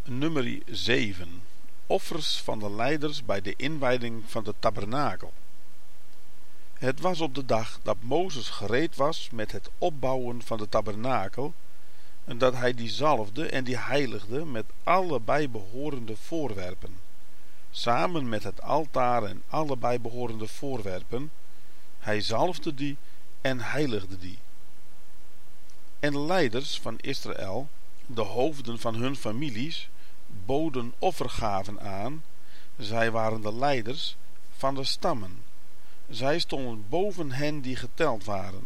Nummer 7. Offers van de leiders bij de inwijding van de tabernakel. Het was op de dag dat Mozes gereed was met het opbouwen van de tabernakel, en dat hij die zalfde en die heiligde met alle bijbehorende voorwerpen, samen met het altaar en alle bijbehorende voorwerpen. Hij zalfde die en heiligde die. En de leiders van Israël, de hoofden van hun families, boden offergaven aan. Zij waren de leiders van de stammen. Zij stonden boven hen die geteld waren.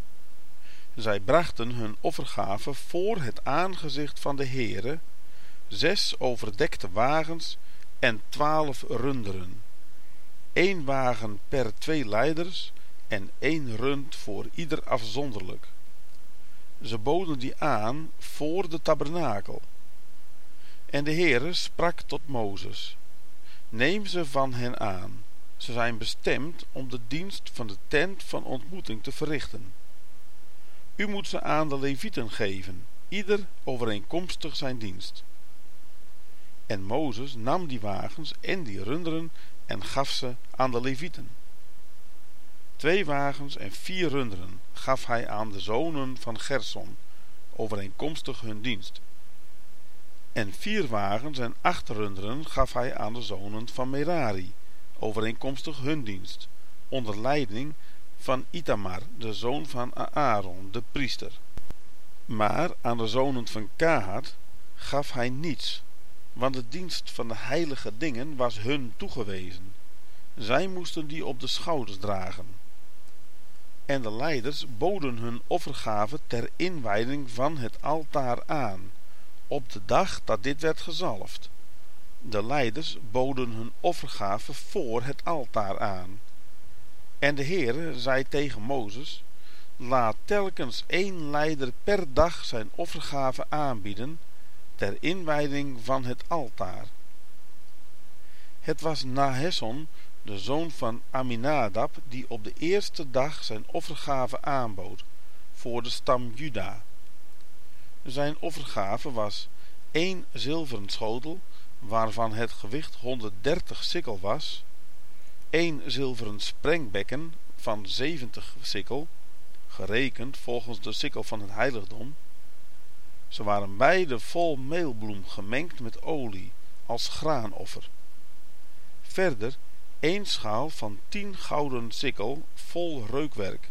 Zij brachten hun offergaven voor het aangezicht van de Heere, 6 overdekte wagens en 12 runderen. 1 wagen per 2 leiders en 1 rund voor ieder afzonderlijk. Ze boden die aan voor de tabernakel. En de Heere sprak tot Mozes: neem ze van hen aan. Ze zijn bestemd om de dienst van de tent van ontmoeting te verrichten. U moet ze aan de Levieten geven, ieder overeenkomstig zijn dienst. En Mozes nam die wagens en die runderen en gaf ze aan de Levieten. 2 wagens en 4 runderen gaf hij aan de zonen van Gerson, overeenkomstig hun dienst. En 4 wagens en 8 runderen gaf hij aan de zonen van Merari, overeenkomstig hun dienst, onder leiding van Itamar, de zoon van Aaron, de priester. Maar aan de zonen van Kahat gaf hij niets, want de dienst van de heilige dingen was hun toegewezen. Zij moesten die op de schouders dragen. En de leiders boden hun offergave ter inwijding van het altaar aan, op de dag dat dit werd gezalfd. De leiders boden hun offergave voor het altaar aan. En de Heere zei tegen Mozes: laat telkens 1 leider per dag zijn offergave aanbieden, ter inwijding van het altaar. Het was Nahesson, de zoon van Aminadab, die op de eerste dag zijn offergave aanbood, voor de stam Juda. Zijn offergave was 1 zilveren schotel, waarvan het gewicht 130 sikkel was, 1 zilveren sprengbekken van 70 sikkel, gerekend volgens de sikkel van het heiligdom. Ze waren beide vol meelbloem gemengd met olie, als graanoffer. Verder 1 schaal van 10 gouden sikkel, vol reukwerk.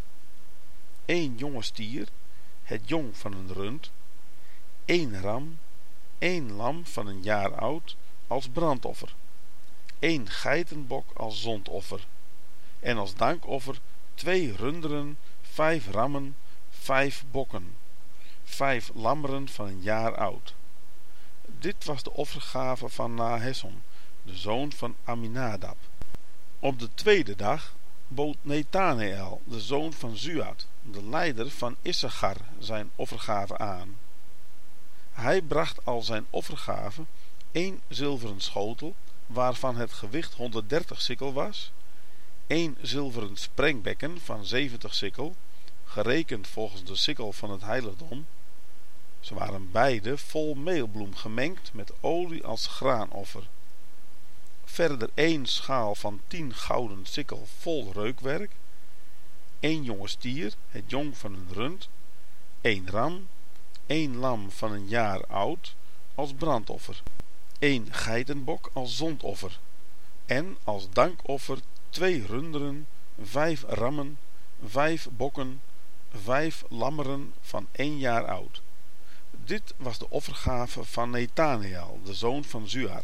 1 jonge stier, het jong van een rund. 1 ram, 1 lam van een jaar oud, als brandoffer. 1 geitenbok als zondoffer. En als dankoffer 2 runderen, 5 rammen, 5 bokken, 5 lammeren van een jaar oud. Dit was de offergave van Nahesson, de zoon van Aminadab. Op de tweede dag bood Nethaneel, de zoon van Zuad, de leider van Issachar, zijn offergave aan. Hij bracht al zijn offergave 1 zilveren schotel, waarvan het gewicht 130 sikkel was, 1 zilveren sprengbekken van 70 sikkel, gerekend volgens de sikkel van het heiligdom. Ze waren beide vol meelbloem gemengd met olie als graanoffer. Verder 1 schaal van 10 gouden sikkel vol reukwerk, 1 jonge stier, het jong van een rund, 1 ram, 1 lam van een jaar oud, als brandoffer, 1 geitenbok als zondoffer, en als dankoffer 2 runderen, 5 rammen, 5 bokken, 5 lammeren van 1 jaar oud. Dit was de offergave van Nethaneel, de zoon van Zuar.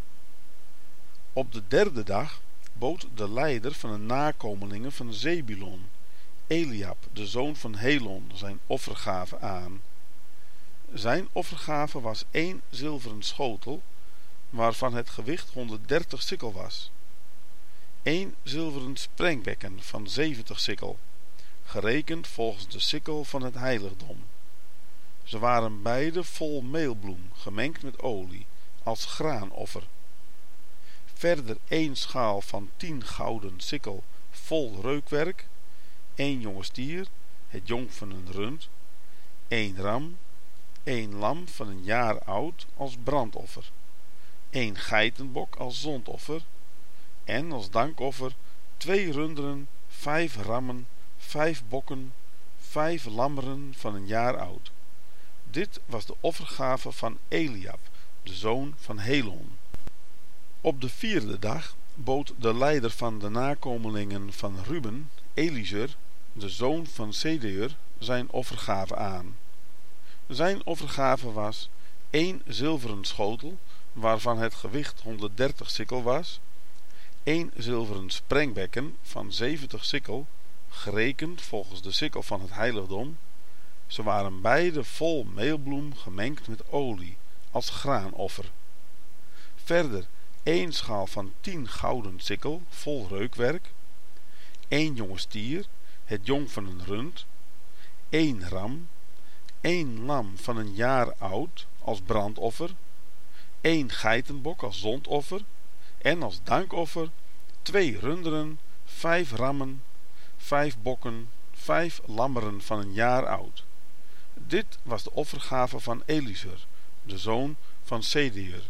Op de derde dag bood de leider van de nakomelingen van Zebulon, Eliab, de zoon van Helon, zijn offergave aan. Zijn offergave was 1 zilveren schotel, waarvan het gewicht 130 sikkel was. 1 zilveren sprengbekken van 70 sikkel, gerekend volgens de sikkel van het heiligdom. Ze waren beide vol meelbloem, gemengd met olie, als graanoffer. Verder 1 schaal van 10 gouden sikkel, vol reukwerk, 1 jonge stier, het jong van een rund, 1 ram, 1 lam van een jaar oud als brandoffer, 1 geitenbok als zondoffer en als dankoffer 2 runderen, 5 rammen, 5 bokken, 5 lammeren van een jaar oud. Dit was de offergave van Eliab, de zoon van Helon. Op de 4e dag bood de leider van de nakomelingen van Ruben, Elizur, de zoon van Sedeur, zijn offergave aan. Zijn offergave was 1 zilveren schotel, waarvan het gewicht 130 sikkel was, 1 zilveren sprengbekken van 70 sikkel, gerekend volgens de sikkel van het heiligdom. Ze waren beide vol meelbloem gemengd met olie, als graanoffer. Verder 1 schaal van 10 gouden sikkel, vol reukwerk, 1 jonge stier, het jong van een rund, 1 ram, 1 lam van een jaar oud als brandoffer, 1 geitenbok als zondoffer en als dankoffer 2 runderen, 5 rammen, 5 bokken, 5 lammeren van een jaar oud. Dit was de offergave van Elizur, de zoon van Sedeur.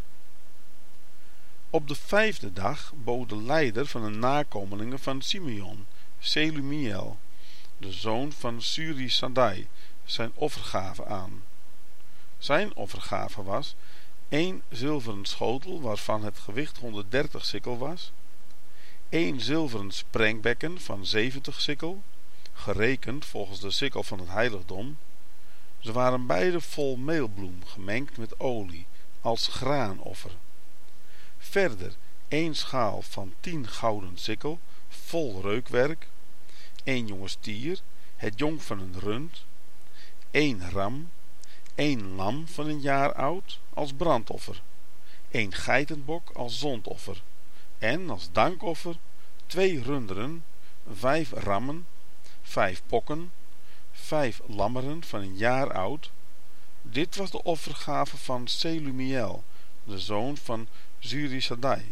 Op de 5e dag bood de leider van de nakomelingen van Simeon, Selumiel, de zoon van Suri-Sadai, zijn offergave aan. Zijn offergave was 1 zilveren schotel, waarvan het gewicht 130 sikkel was, 1 zilveren sprengbekken van 70 sikkel, gerekend volgens de sikkel van het heiligdom. Ze waren beide vol meelbloem gemengd met olie, als graanoffer. Verder 1 schaal van 10 gouden sikkel, vol reukwerk, 1 jonge stier, het jong van een rund, 1 ram, 1 lam van een jaar oud als brandoffer, 1 geitenbok als zondoffer en als dankoffer 2 runderen, 5 rammen, 5 bokken, 5 lammeren van een jaar oud. Dit was de offergave van Selumiel, de zoon van Suri-Sadai.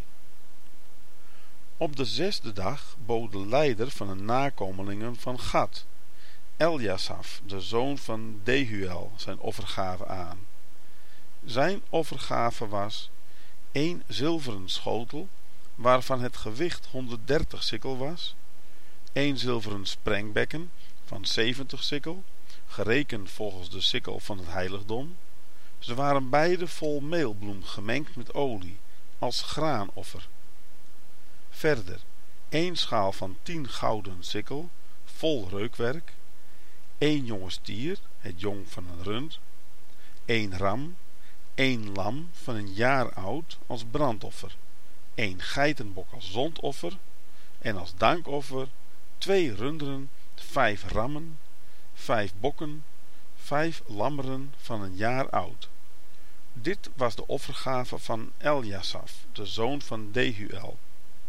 Op de 6e dag bood de leider van de nakomelingen van Gad, Eljasaf, de zoon van Dehuel, zijn offergave aan. Zijn offergave was 1 zilveren schotel, waarvan het gewicht 130 sikkel was, 1 zilveren sprengbekken van 70 sikkel, gerekend volgens de sikkel van het heiligdom. Ze waren beide vol meelbloem gemengd met olie, als graanoffer. Verder 1 schaal van 10 gouden sikkel, vol reukwerk, 1 jonge stier, het jong van een rund, 1 ram, 1 lam van een jaar oud als brandoffer, 1 geitenbok als zondoffer en als dankoffer 2 runderen, 5 rammen, 5 bokken, 5 lammeren van een jaar oud. Dit was de offergave van Eljasaf, de zoon van Dehuel.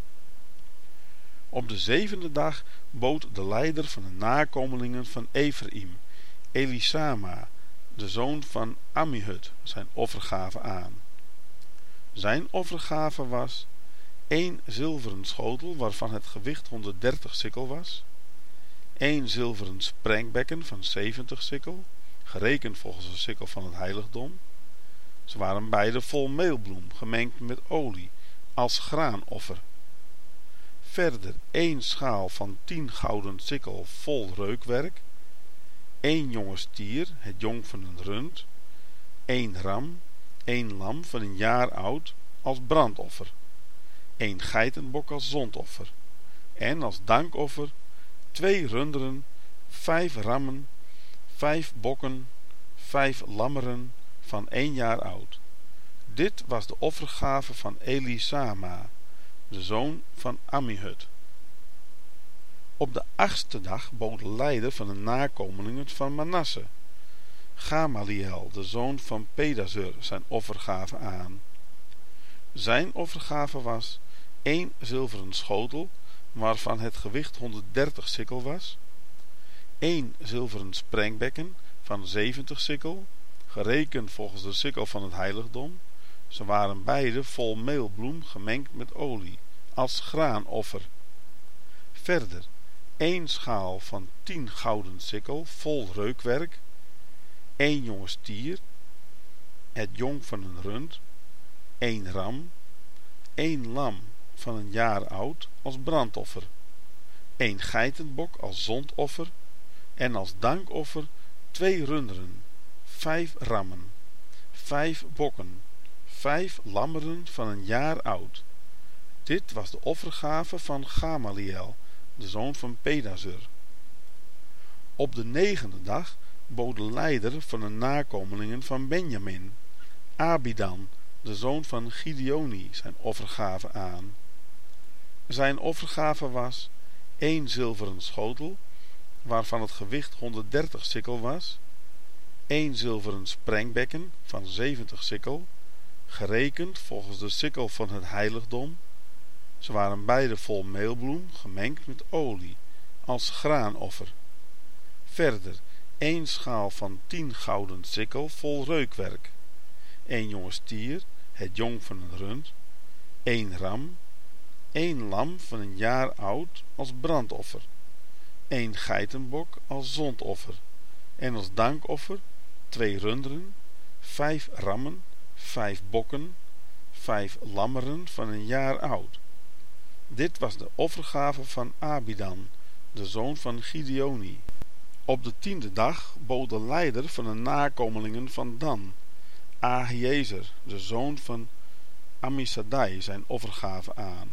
Op de 7e dag bood de leider van de nakomelingen van Ephraim, Elisama, de zoon van Ammihud, zijn offergave aan. Zijn offergave was 1 zilveren schotel, waarvan het gewicht 130 sikkel was, 1 zilveren sprengbekken van 70 sikkel, gerekend volgens de sikkel van het heiligdom. Ze waren beide vol meelbloem gemengd met olie, als graanoffer. Verder 1 schaal van 10 gouden sikkel vol reukwerk, 1 jonge stier, het jong van een rund, 1 ram, 1 lam van een jaar oud als brandoffer, 1 geitenbok als zondoffer en als dankoffer 2 runderen, 5 rammen, 5 bokken, 5 lammeren van 1 jaar oud. Dit was de offergave van Elisama, de zoon van Ammihud. Op de 8e dag bood de leider van de nakomelingen van Manasse, Gamaliel, de zoon van Pedazur, zijn offergave aan. Zijn offergave was 1 zilveren schotel, waarvan het gewicht 130 sikkel was, 1 zilveren sprengbekken van 70 sikkel, gerekend volgens de sikkel van het heiligdom. Ze waren beide vol meelbloem gemengd met olie, als graanoffer. Verder 1 schaal van 10 gouden sikkel vol reukwerk, 1 jonge stier, het jong van een rund, 1 ram, 1 lam van een jaar oud als brandoffer, 1 geitenbok als zondoffer en als dankoffer 2 runderen, 5 rammen, 5 bokken, 5 lammeren van een jaar oud. Dit was de offergave van Gamaliel, de zoon van Pedazur. Op de 9e dag bood de leider van de nakomelingen van Benjamin, Abidan, de zoon van Gideoni, zijn offergave aan. Zijn offergave was 1 zilveren schotel, waarvan het gewicht 130 sikkel was, 1 zilveren sprengbekken van 70 sikkel, gerekend volgens de sikkel van het heiligdom. Ze waren beide vol meelbloem gemengd met olie, als graanoffer. Verder 1 schaal van 10 gouden sikkel vol reukwerk, 1 jonge stier, het jong van een rund, 1 ram, 1 lam van een jaar oud als brandoffer, 1 geitenbok als zondoffer en als dankoffer 2 runderen, 5 rammen, 5 bokken, 5 lammeren van een jaar oud. Dit was de offergave van Abidan, de zoon van Gideoni. Op de 10e dag bood de leider van de nakomelingen van Dan, Ahiezer, de zoon van Ammisadai, zijn offergave aan.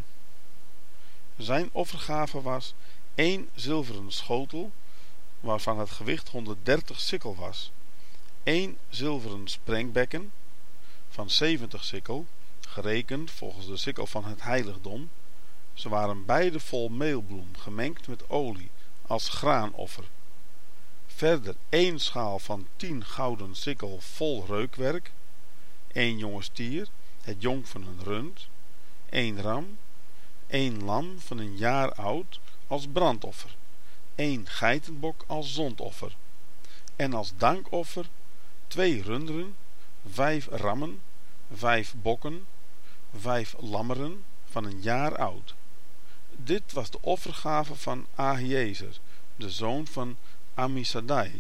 Zijn offergave was 1 zilveren schotel, waarvan het gewicht 130 sikkel was, 1 zilveren sprengbekken van 70 sikkel, gerekend volgens de sikkel van het heiligdom. Ze waren beide vol meelbloem gemengd met olie, als graanoffer. Verder 1 schaal van 10 gouden sikkel vol reukwerk, 1 jonge stier, het jong van een rund, 1 ram, 1 lam van een jaar oud als brandoffer, 1 geitenbok als zondoffer en als dankoffer 2 runderen, 5 rammen, 5 bokken, 5 lammeren van een jaar oud. Dit was de offergave van Ahiezer, de zoon van Ammisadai.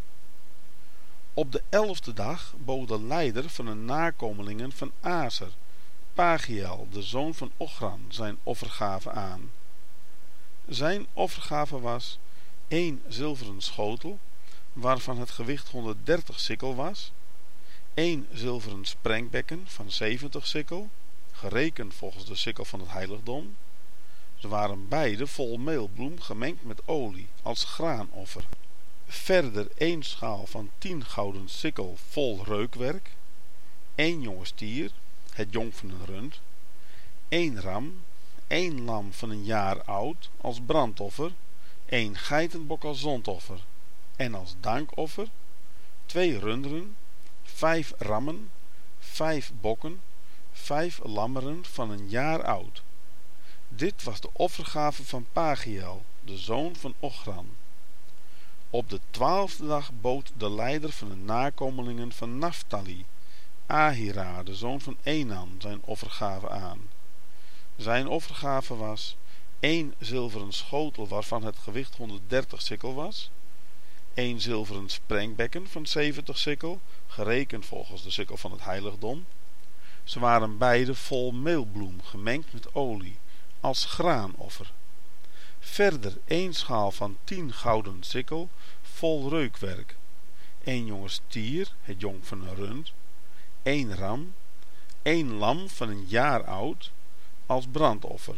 Op de 11e dag bood de leider van de nakomelingen van Aser, Pagiel, de zoon van Ochran, zijn offergave aan. Zijn offergave was 1 zilveren schotel, waarvan het gewicht 130 sikkel was, 1 zilveren sprengbekken van 70 sikkel, gerekend volgens de sikkel van het heiligdom. Ze waren beide vol meelbloem gemengd met olie, als graanoffer. Verder 1 schaal van 10 gouden sikkel vol reukwerk, 1 jonge stier, het jong van een rund, 1 ram, 1 lam van een jaar oud als brandoffer, 1 geitenbok als zondoffer en als dankoffer, 2 runderen, 5 rammen, 5 bokken, 5 lammeren van een jaar oud. Dit was de offergave van Pagiel, de zoon van Ochran. Op de 12e dag bood de leider van de nakomelingen van Naftali, Ahira, de zoon van Enan, zijn offergave aan. Zijn offergave was 1 zilveren schotel, waarvan het gewicht 130 sikkel was, 1 zilveren sprengbekken van 70 sikkel, gerekend volgens de sikkel van het heiligdom. Ze waren beide vol meelbloem gemengd met olie, als graanoffer. Verder 1 schaal van 10 gouden sikkel vol reukwerk, 1 jonge stier, het jong van een rund, 1 ram, 1 lam van een jaar oud als brandoffer,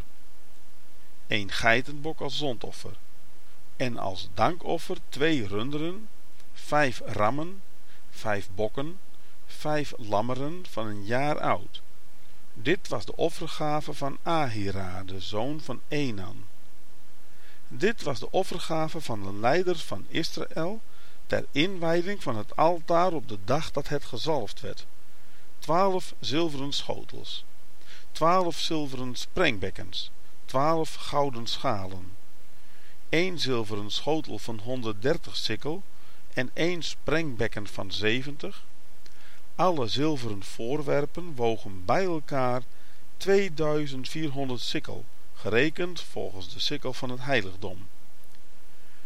1 geitenbok als zondoffer en als dankoffer 2 runderen, 5 rammen, 5 bokken, 5 lammeren van een jaar oud. Dit was de offergave van Ahira, de zoon van Enan. Dit was de offergave van de leiders van Israël ter inwijding van het altaar op de dag dat het gezalfd werd. 12 zilveren schotels, 12 zilveren sprengbekkens, 12 gouden schalen, 1 zilveren schotel van 130 sikkel en 1 sprengbekken van 70. Alle zilveren voorwerpen wogen bij elkaar 2400 sikkel, gerekend volgens de sikkel van het heiligdom.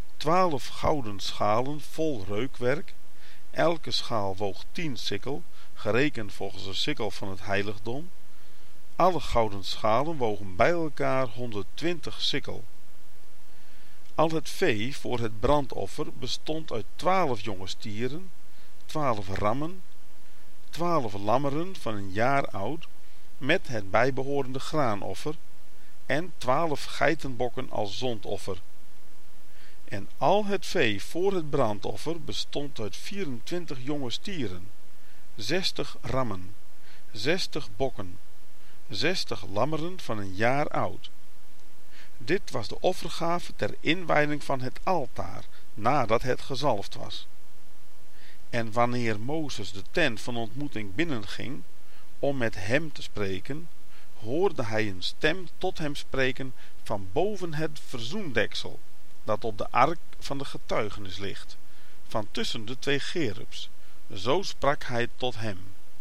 12 gouden schalen vol reukwerk, elke schaal woog 10 sikkel, gerekend volgens de sikkel van het heiligdom. Alle gouden schalen wogen bij elkaar 120 sikkel. Al het vee voor het brandoffer bestond uit 12 jonge stieren, 12 rammen, 12 lammeren van een jaar oud, met het bijbehorende graanoffer, en 12 geitenbokken als zondoffer. En al het vee voor het brandoffer bestond uit 24 jonge stieren, 60 rammen, 60 bokken, 60 lammeren van een jaar oud. Dit was de offergave ter inwijding van het altaar, nadat het gezalfd was. En wanneer Mozes de tent van ontmoeting binnenging, om met hem te spreken, hoorde hij een stem tot hem spreken van boven het verzoendeksel, dat op de ark van de getuigenis ligt, van tussen de 2 gerubs. Zo sprak hij tot hem.